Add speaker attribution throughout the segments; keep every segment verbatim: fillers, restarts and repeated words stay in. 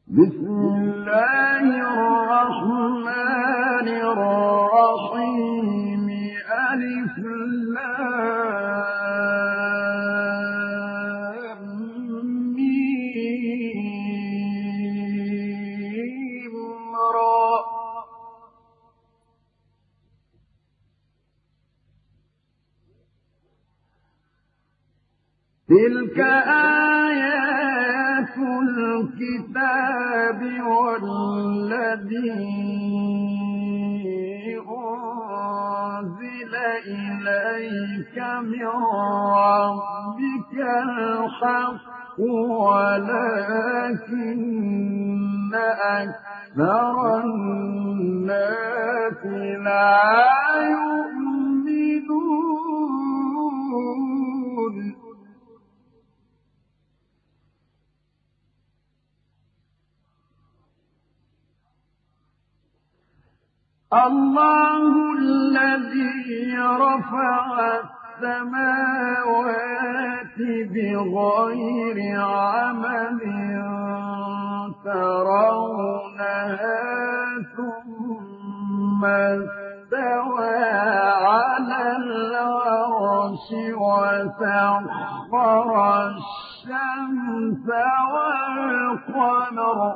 Speaker 1: بسم الله الرحمن الرحيم ألف لام ميم را تلك آيات الكتاب والذي أنزل إليك من ربك الحق ولكن أكثر الناس لا يؤمنون الله الذي رفع السماوات بغير عمد ترونها ثم استوى على العرش وسخر الشمس والقمر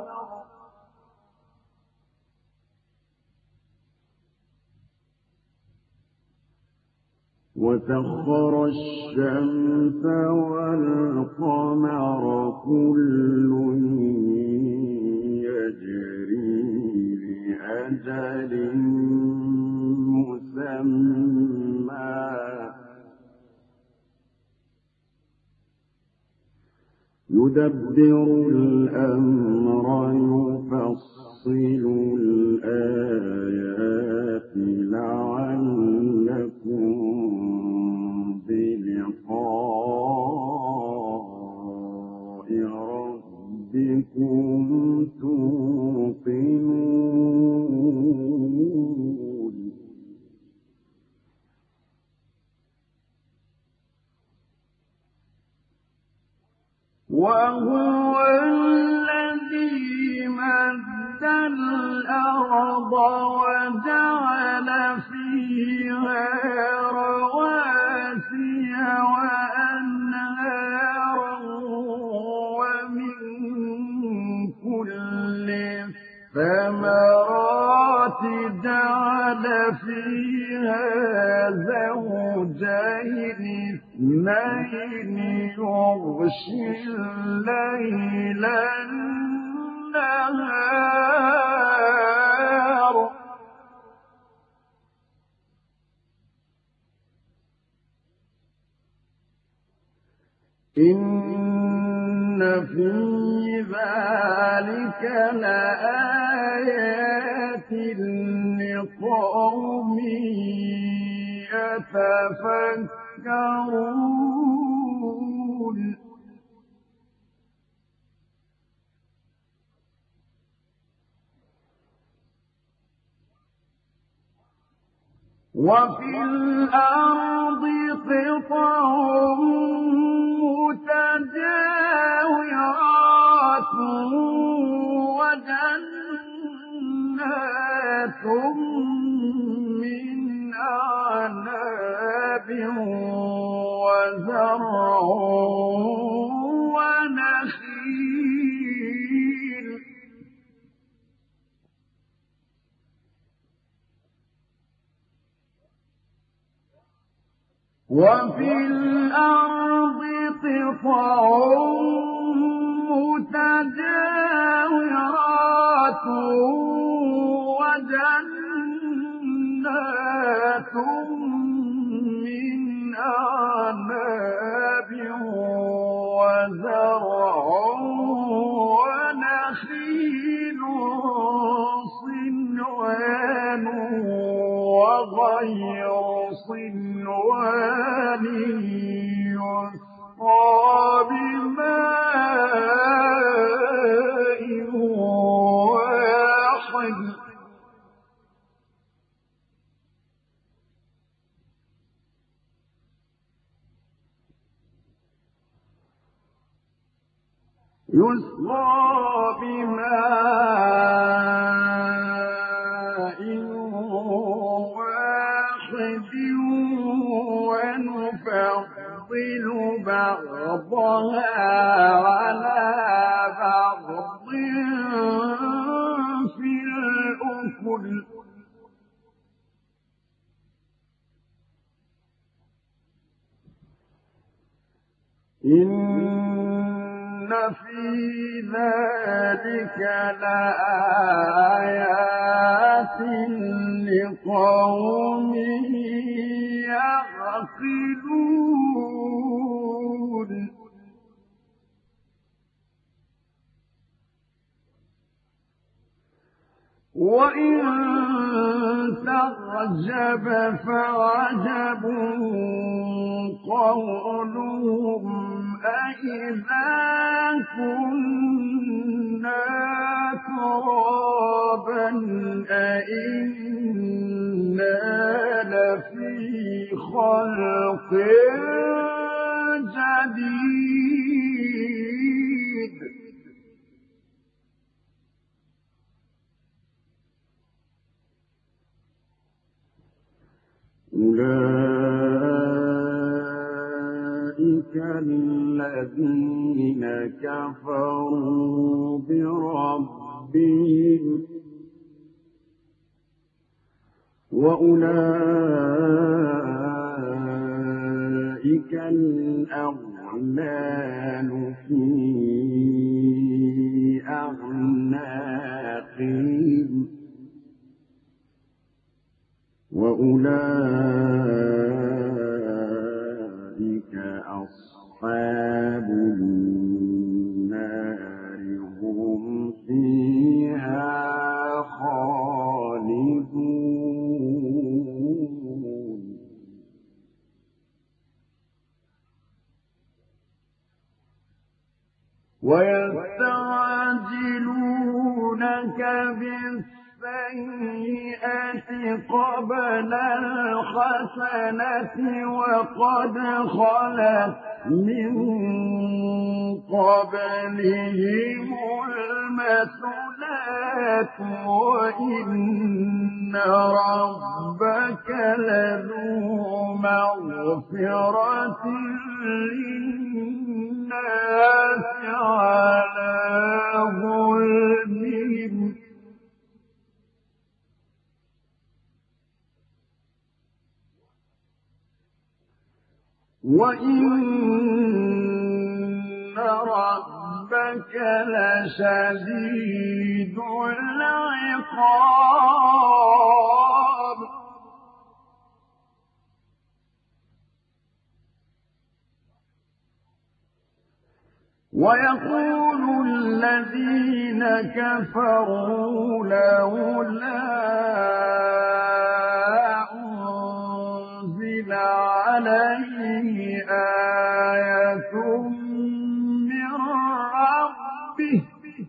Speaker 1: وسخر الشمس والقمر كل يجري لأجل مسمى يدبر الأمر يفصل الآيات لعلكم بلقاء ربكم توقنون وهو الذي مد الأرض وجعل فيها رواسي وأنهارا ومن كل الثمرات جعل فيها زوجين اثنين يغشي الليل النهار إن في ذلك لآيات لقوم يتفكرون وفي الأرض قطع متجاورات وجنات من أعناب وزرع ونخيل وفي الأرض قطع متجاورات وجنات من أعناب وزرع ونخيل صنوان وغير صنوان يسقى بماء واحد يسقى بماء إن في ذلك لآيات لقوم يعقلون وإن تعجب فعجب قولهم أإذا كنا ترابا أإنا لفي خلق جديد أولئك الذين كفروا بربهم وأولئك الأغلال في أعناقهم وأولئك أصحاب النار هم فيها خالدون ويستعجلونك بالسيئة قبل الحسنة وقد خلت من قبلهم المثلات وإن ربك لذو مغفرة للناس على ظلمهم وإن ربك لشديد العقاب ويقول الذين كفروا لولا أنزل عليه آية من ربه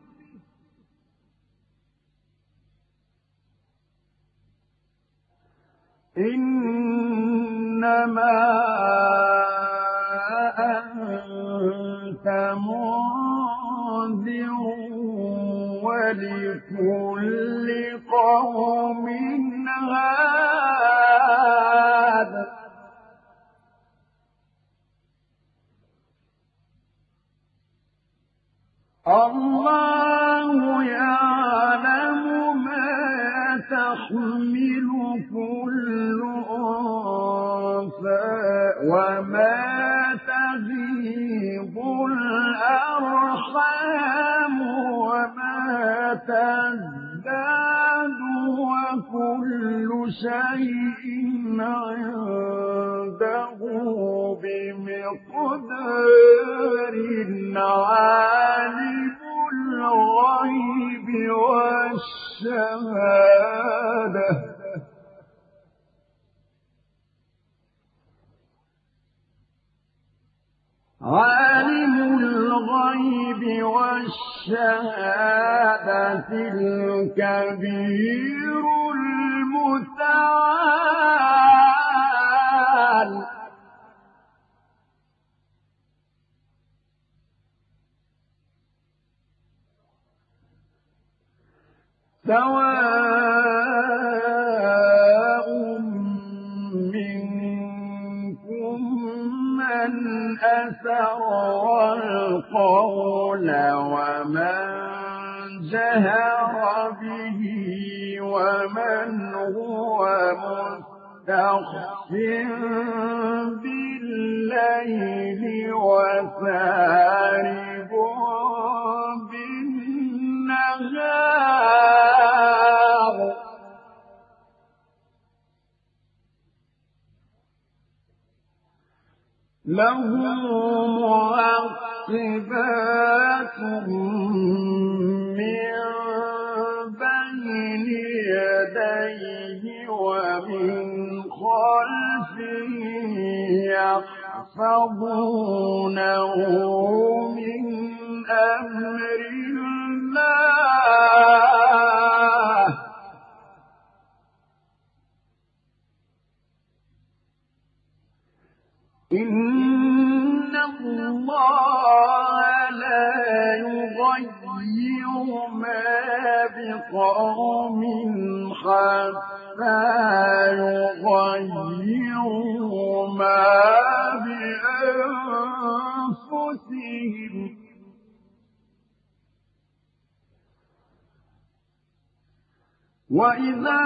Speaker 1: إنما أنت منذر ولكل قوم هاد الله يعلم ما تحمل كل أنثى وما تغيض الأرحام وما تزداد وكل شيء عنده بمقدار عالم الغيب والشهادة عالم الغيب والشهادة الكبير المتعال سواء منكم من أسر القول ومن جهر به ومن هو مستخف بالليل بالليل وسارب بالنهار له معقبات من بين يديه ومن خلفه يحفظونه من أمر الله إن الله لا يغير ما بقوم حتى يغيروا ما بأنفسهم وإذا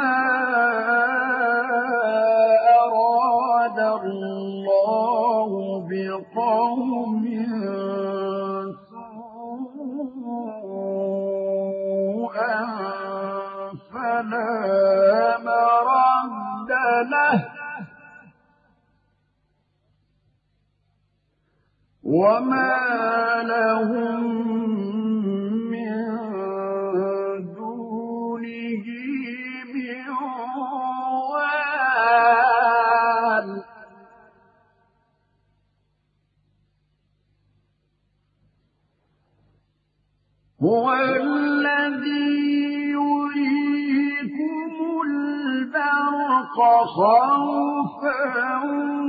Speaker 1: أراد الله بقوم سوءا فلا مرد له وما لهم من دونه من وال هو الذي يريكم البرق خوفا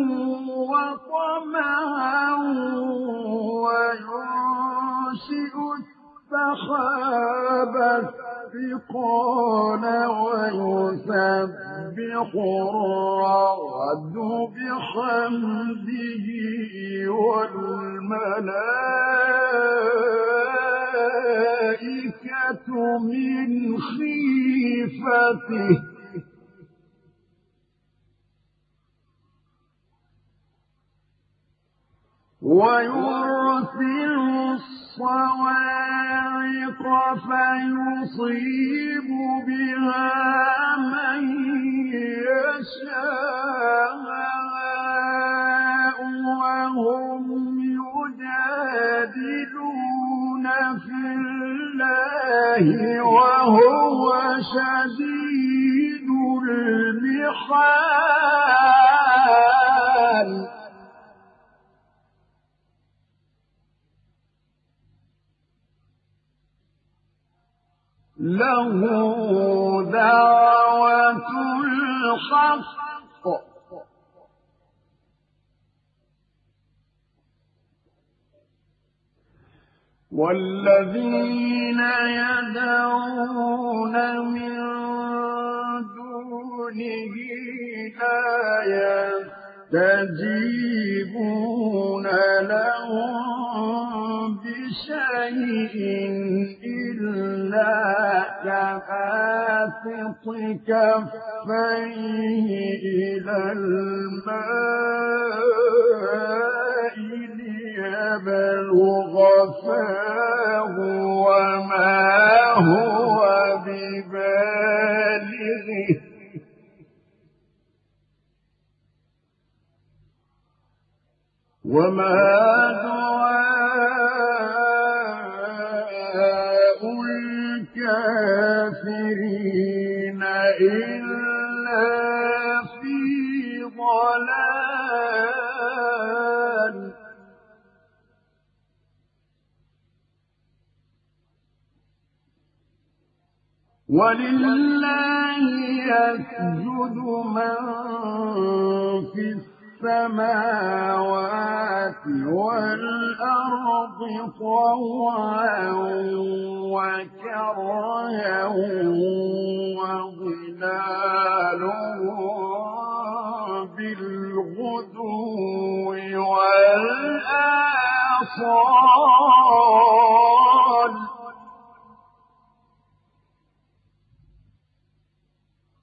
Speaker 1: وطمعا وينشئ السحاب الثقال ويسبح الرعد بحمده والملائكة من خيفته ويرسل الصواعق فيصيب بها من يشاء وهم يجادلون في الله وهو شديد المحال له دعوة الحق والذين يدعون من دونه لا يستجيبون لهم بشيء إلا كباسط كفيه إلى الماء ليبلغ فاه وما هو ببالغه وما دعاء الكافرين إلا في ضلال ولله يسجد من في السماوات والأرض طوعا وكرها وظلالهم بالغدو والآصال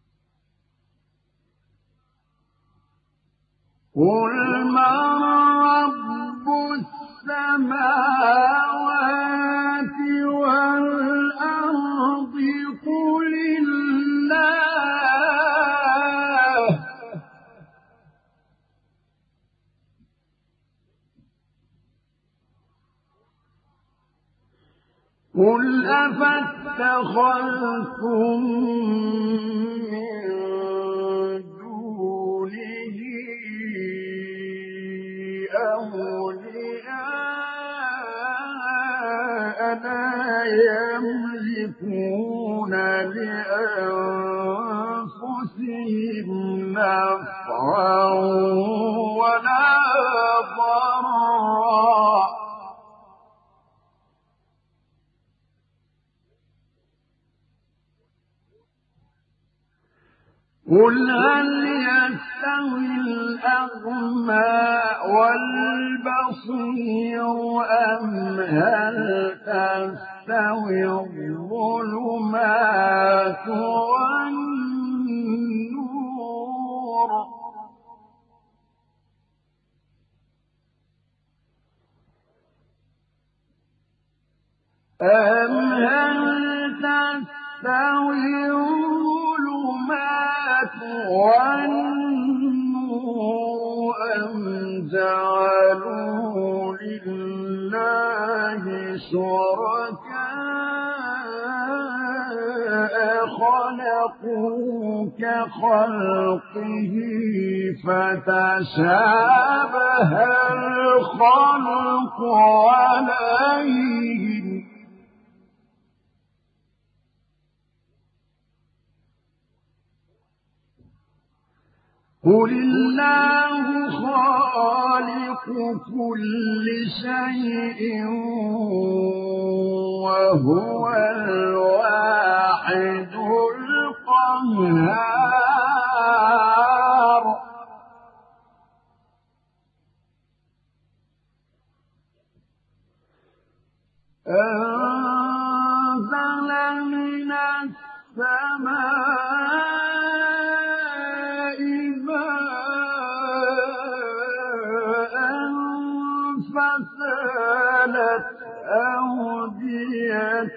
Speaker 1: قل من السماوات والأرض قل الله قل أفاتخذتم من دونه أولياء لا يملكون لأنفسهم نفعا ولا ضرا قل هل يستوي الأعمى والبصير أم هل تستوي الظلمات والنور أم هل تستوي الظلمات والنور أم جعلوا لله شركاء خلقوا كخلقه فتشابه الخلق عليهم قل الله خالق كل شيء وهو الواحد القهار أنزل من السماء فسالت أودية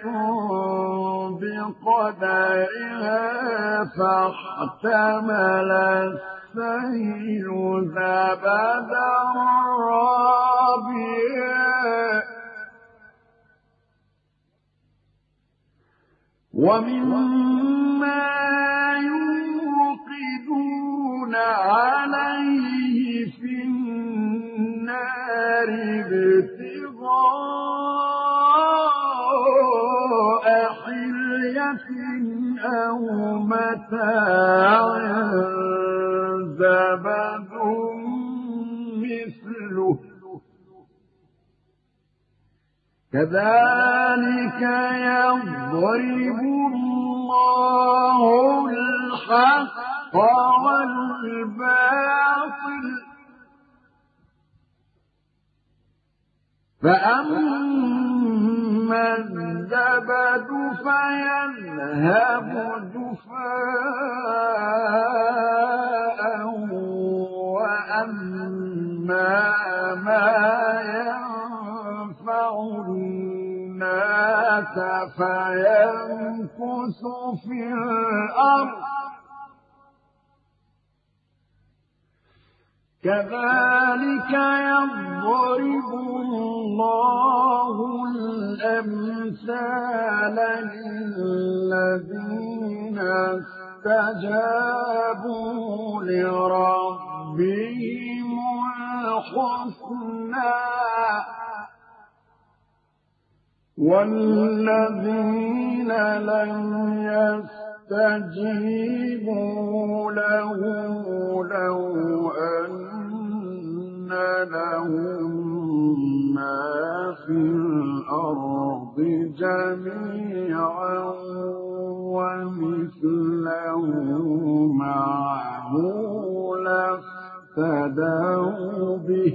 Speaker 1: بقدرها فاحتمل السيل زبدا رابيا ومما يوقدون عليه في النار ابتغاء حلية أو متاع زبد مثله كذلك يضرب الله الحق والباطل فأما الزبد فيذهب جفاء وأما ما ينفع الناس فيمكث في الأرض كذلك يضرب الله الأمثال للذين استجابوا لربهم الحسنى والذين لم يستجيبوا له لو أن لهم ما في الأرض جميعا ومثله معه لافتدوا به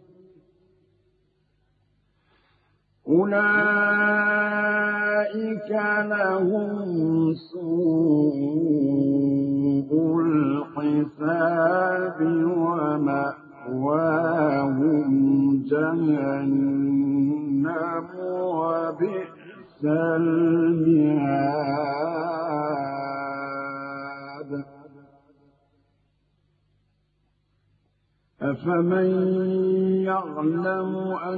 Speaker 1: أولئك لهم سوء الحساب ومأواهم جهنم المهاد أفمن يعلم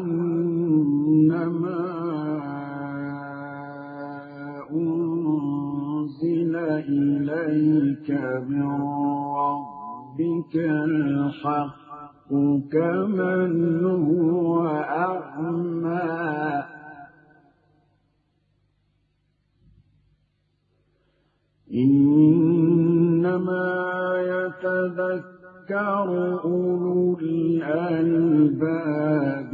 Speaker 1: أنما أنزل إليك من ربك الحق كمن هو أعمى إنما يتذكر أولو الألباب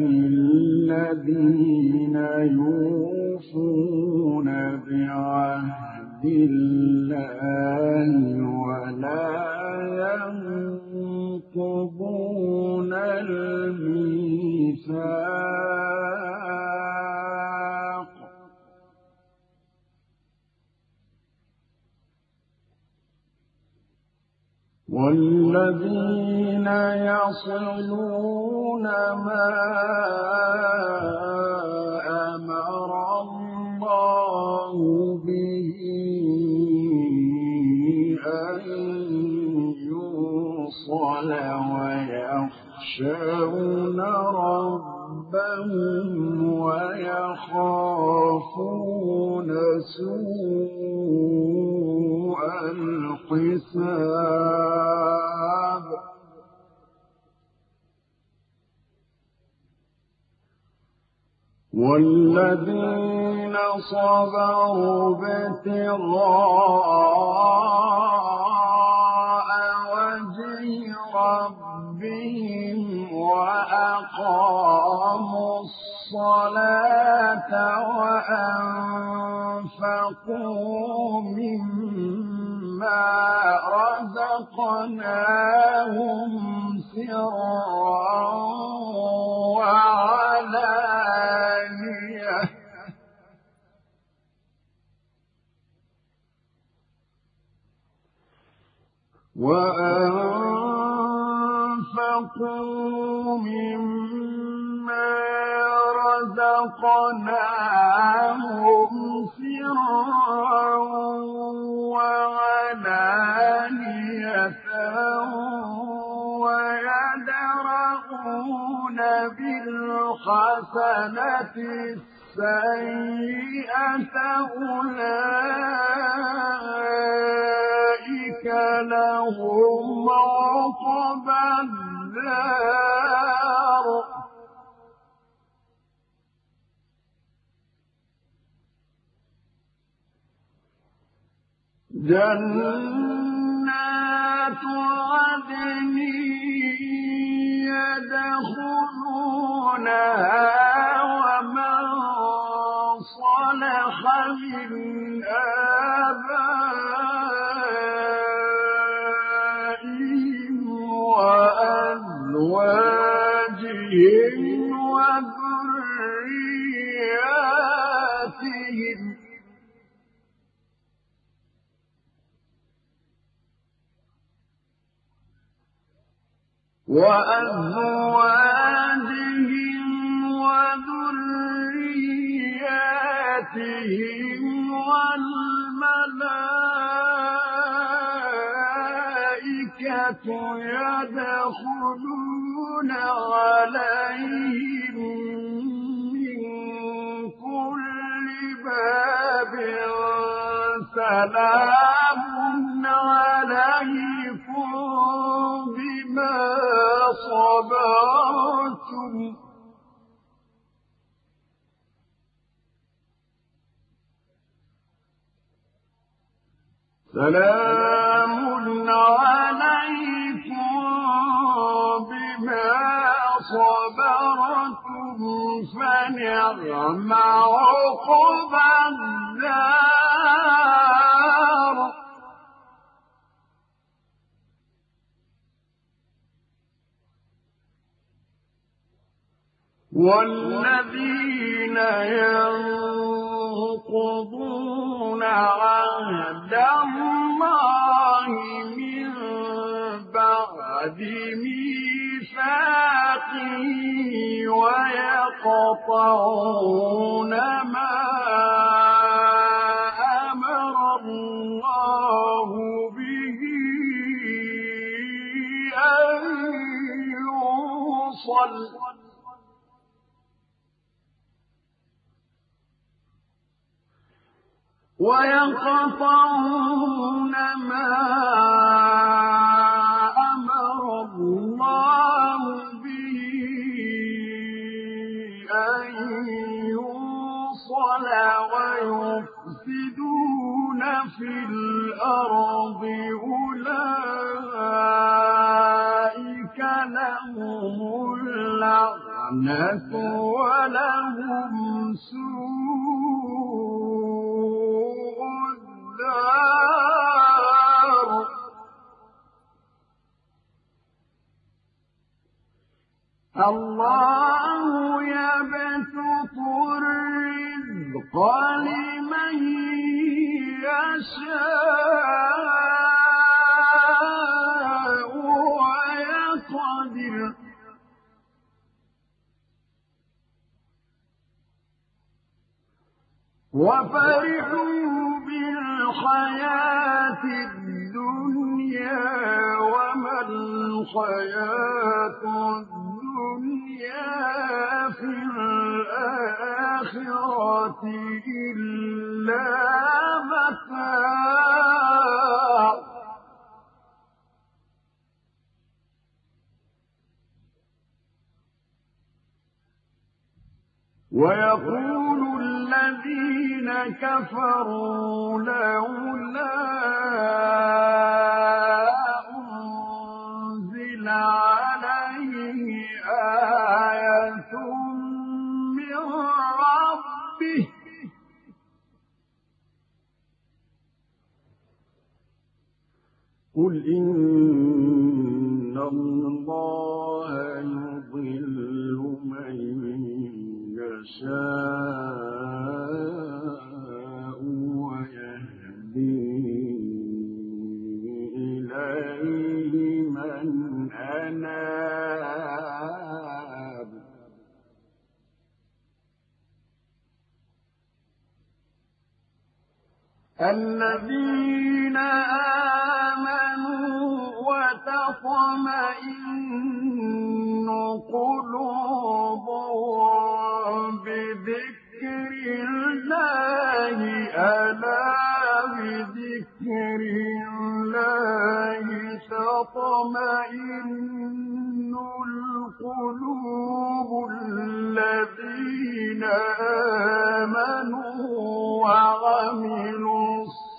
Speaker 1: الذين يوفون بعهد الله ولا ينقضون الميثاق والذين يصلون ما أمر الله به أن يوصل ويخشون ربهم ويخافون سوء الحساب والذين صبروا ابتغاء وجه ربهم وأقاموا الصلاة وأنفقوا مما رزقناهم سرا وعلانية وأنفقوا مما رزقناهم سرا وعلانية ويدرؤون بالحسنة السيئة أولئك لهم عقبى الدار جنات عدن يدخلونها ومن صلح من آبائهم وأزواجهم وذرياتهم وأزواجهم وذرياتهم والملائكة يدخلون عليهم من كل باب سلام عليكم بما صبرتم سلام عليكم بما صبرتم فنعم عقبى الدار والذين ينقضون عهد الله من بعد ميثاقه ويقطعون ما وصل ويقطعون ما أمر الله به أن يوصل ويفسدون في الأرض أولئك لهم اللعنة ولهم سوء الدار الله يبسط الرزق لمن يشاء ويقدر وفرحوا بالحياة الدنيا وما الحياة الدنيا في الآخرة إلا متاع ويقول الذين كفروا لولا أنزل عليه آية من ربه قل إن الله يضل من يشاء ويهدي إليه من أناب الذين آمنوا وتطمئن قلوبهم بذكر الله ألا بذكر الله تطمئن القلوب الذين آمنوا وعملوا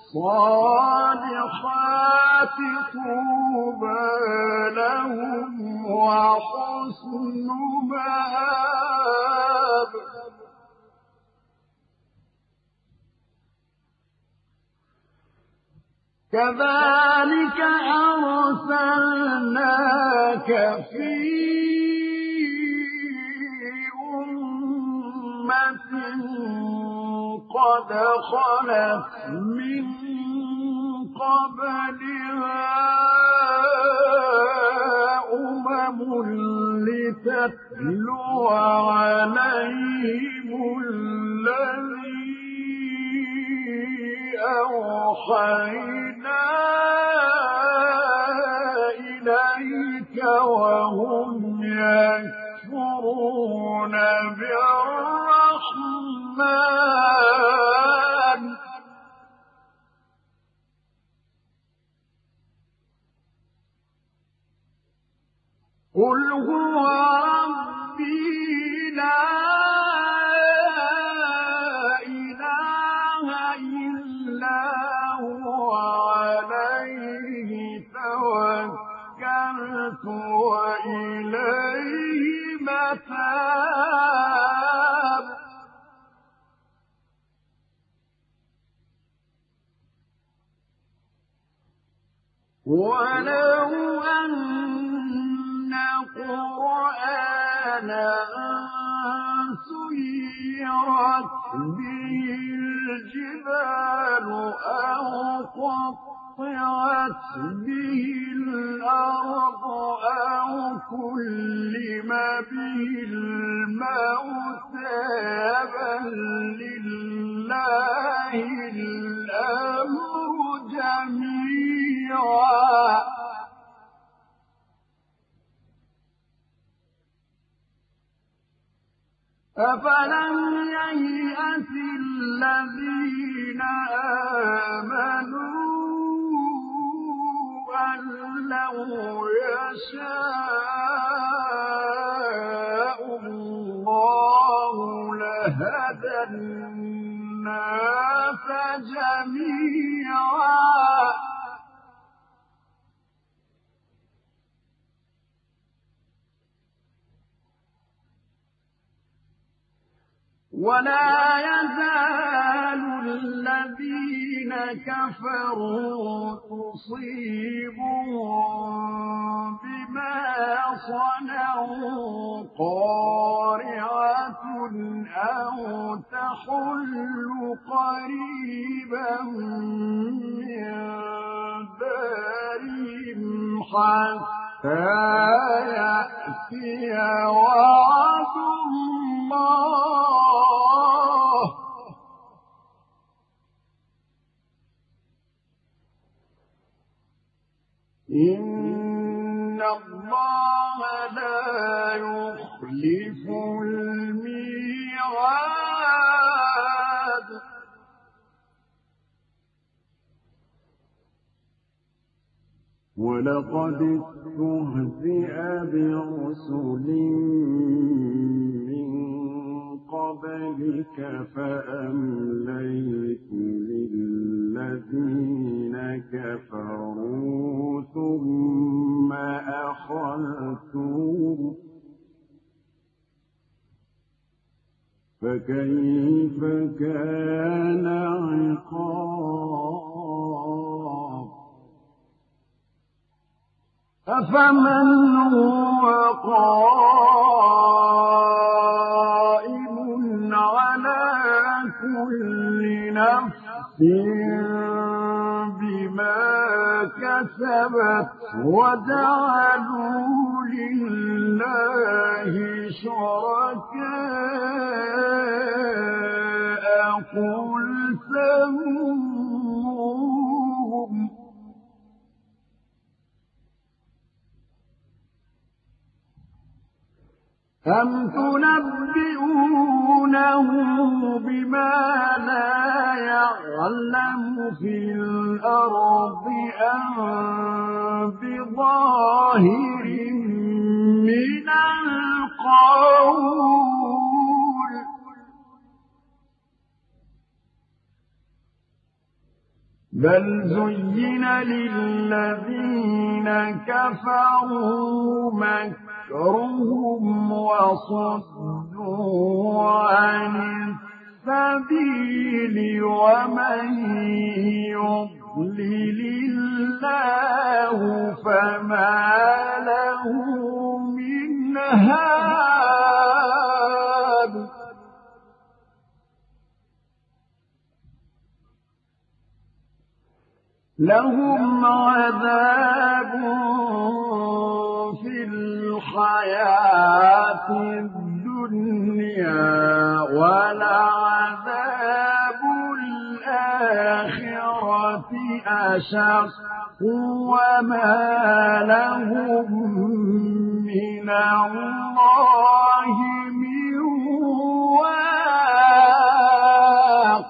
Speaker 1: الصالحات طوبى لهم وحسن مآب كذلك أرسلناك في أمة قد خلت من قبلها أمم لتتلو عليهم الذي أوحينا إليك وهم يكفرون بالرحمن قل هو ربي لا إله إلا هو عليه توكلت وإليه متاب ولو أن قرآنا سيرت به الجبال أو قطعت به الأرض أو كلم به الموتى بل لله الأمر جميعا أفلم ييأس الذين آمنوا أن لو يشاء الله لهدى الناس جميعا ولا يزال الذين كفروا تصيبهم بما صنعوا قارعة أو تحل قريبا من دارهم حتى يأتي وعد الله إن الله لا يخلف الميعاد ولقد استهزئ برسل من قبلك فأمليت للذين كفروا ثم أخذتهم فكيف كان عقاب أفمن هو قائم على كل نفس بما كسبت وجعلوا لله شركاء قل سموهم أم تنبئونه بما لا يعلم في الأرض أم بظاهر من القول بل زين للذين كفروا مكرهم وصدوا عن السبيل ومن يضلل الله فما له من هاد لهم عذاب في الحياة الدنيا ولعذاب الآخرة أشق وما لهم من الله من واق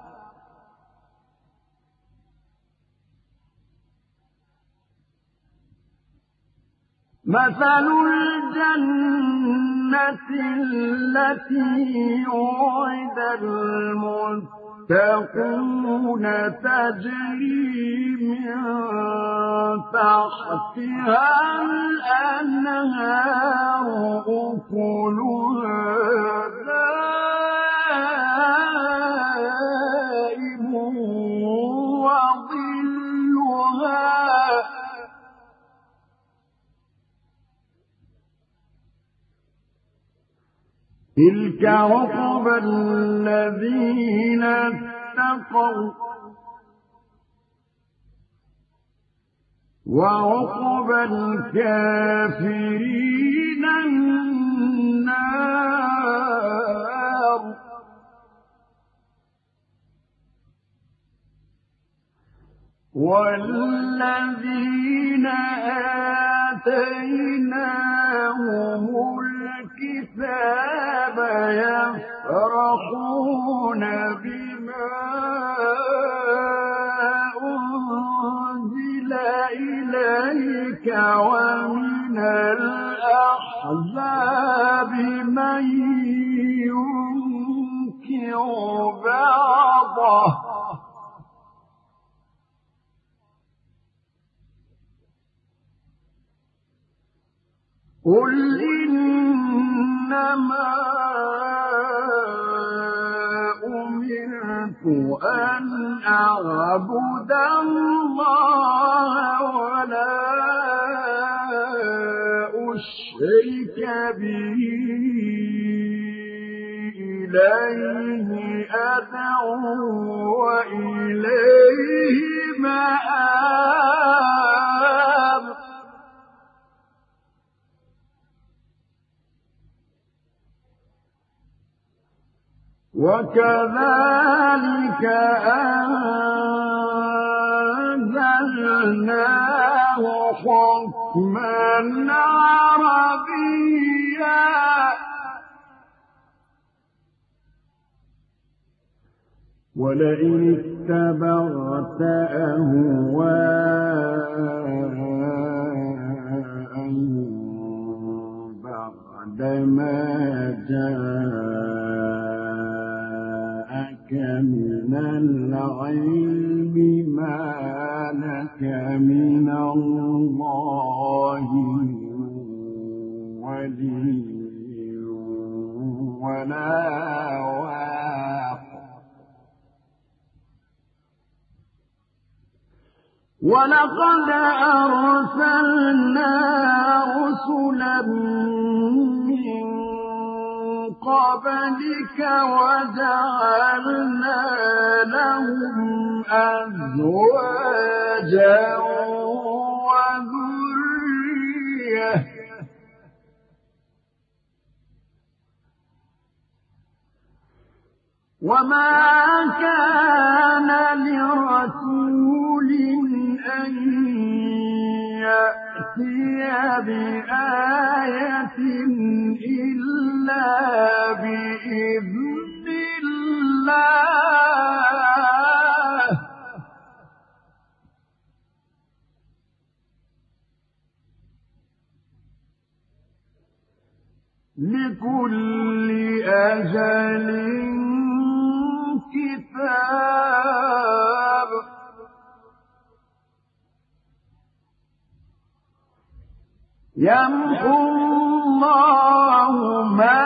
Speaker 1: مثل الجنة التي وعد المتقون تجري من تحتها الأنهار أكلها دائم وظلها تلك عقبى الذين اتقوا وعقبى الكافرين النار والذين آتيناهم الكتاب يفرحون بما أنزل إليك ومن الأحزاب من ينكر بعضه قل إنما أمرت أن أعبد الله ولا أشرك به إليه أدعو وإليه مآب وكذلك أنزلناه حكما عربيا ولئن اتبعت أهواءهم بعدما جاءك من العلم ما لك من الله ولي ولا واق ولقد أرسلنا رسلا من قبلك وجعلنا لهم أزواجا وذرية وما كان لرسول أن يأتي بآية إلا بإذن الله لكل أجل كتاب يمحو الله ما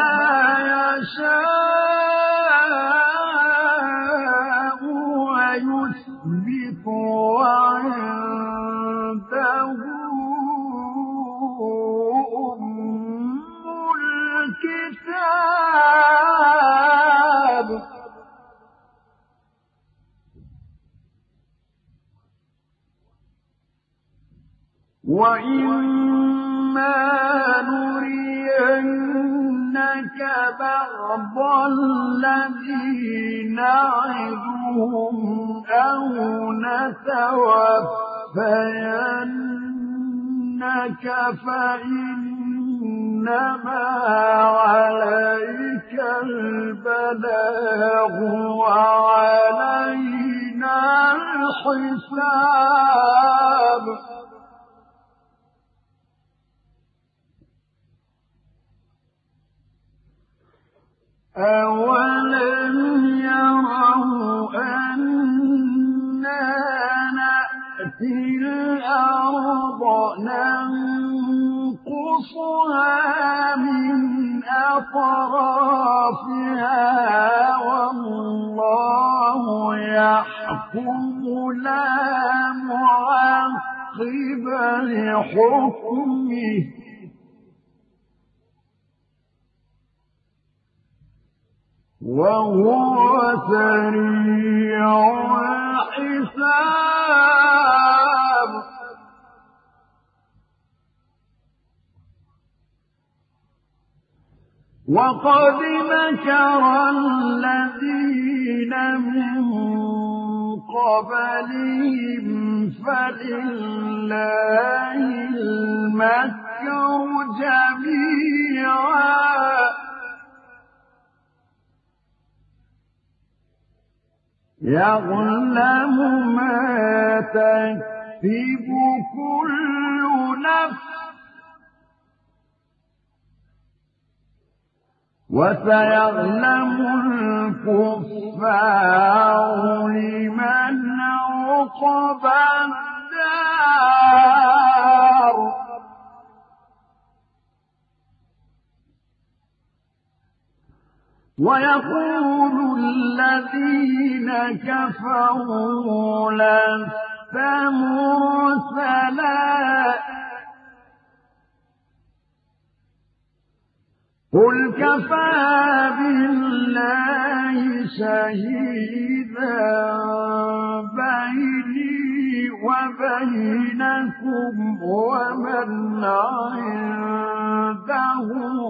Speaker 1: يشاء ويثبت وعنده أم الكتاب وإما نرينك بعض الذي نعدهم أو نتوفينك فإنما عليك البلاغ وعلينا الحساب أولم يروا أنا نأتي الأرض ننقصها من أطرافها والله يحكم لا معقب لحكمه وهو سريع الحساب وقد مكر الذين من قبلهم فلله المكر جميعا يعلم ما تكسب كل نفس وسيعلم الكفار لمن عقبى الدار ويقول الذين كفروا لست مرسلا قل كفى بالله شهيدا بيني وبينكم ومن عنده